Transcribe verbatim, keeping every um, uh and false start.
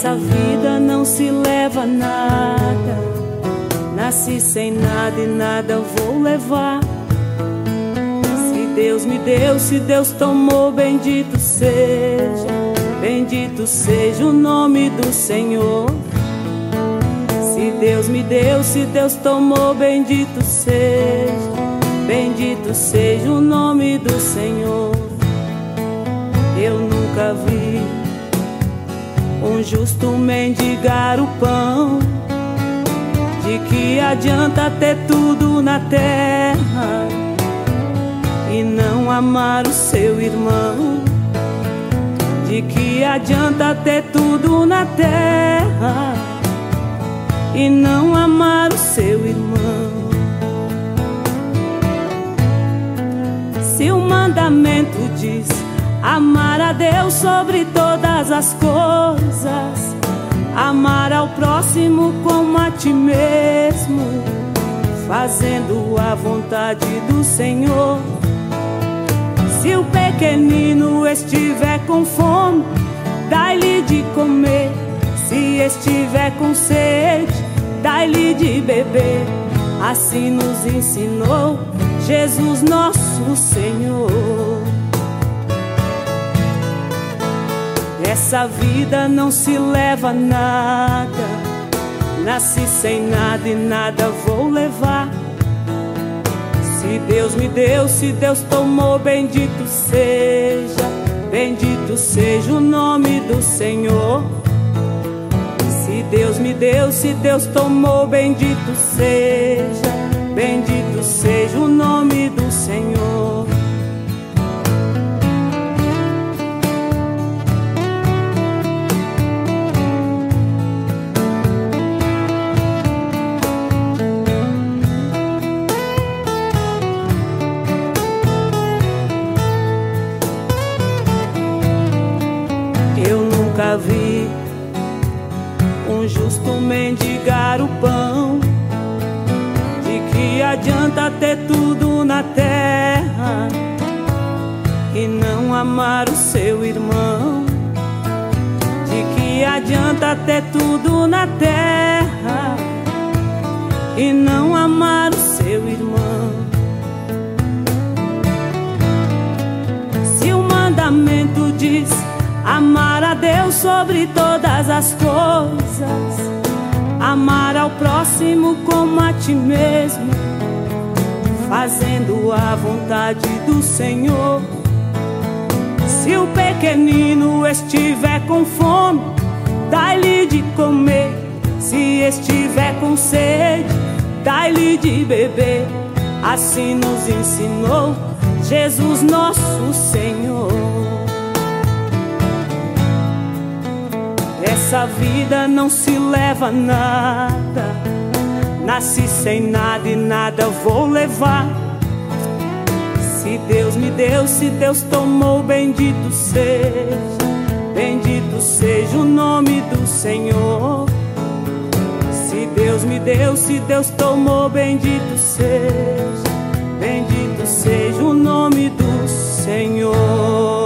Essa vida não se leva a nada. Nasci sem nada e nada eu vou levar. Se Deus me deu, se Deus tomou, bendito seja, bendito seja o nome do Senhor. Se Deus me deu, se Deus tomou, bendito seja, bendito seja o nome do Senhor. Eu nunca vi um justo mendigar o pão. De que adianta ter tudo na terra e não amar o seu irmão? De que adianta ter tudo na terra e não amar o seu irmão? Se o mandamento diz amar a Deus sobre todas as coisas, amar ao próximo como a ti mesmo, fazendo a vontade do Senhor. Se o pequenino estiver com fome, dai-lhe de comer. Se estiver com sede, dai-lhe de beber. Assim nos ensinou Jesus nosso Senhor. Essa vida não se leva a nada. Nasci sem nada e nada vou levar. Se Deus me deu, se Deus tomou, bendito seja, bendito seja o nome do Senhor. Se Deus me deu, se Deus tomou, bendito seja, bendito seja o nome do Senhor. Nunca vi um justo mendigar o pão. De que adianta ter tudo na terra e não amar o seu irmão? De que adianta ter tudo na terra e não amar o seu irmão? Se o mandamento diz amar a Deus sobre todas as coisas, amar ao próximo como a ti mesmo, fazendo a vontade do Senhor. Se o pequenino estiver com fome, dai-lhe de comer. Se estiver com sede, dai-lhe de beber. Assim nos ensinou Jesus nosso Senhor. Essa vida não se leva a nada. Nasci sem nada e nada vou levar. Se Deus me deu, se Deus tomou, bendito seja, bendito seja o nome do Senhor. Se Deus me deu, se Deus tomou, bendito seja, bendito seja o nome do Senhor.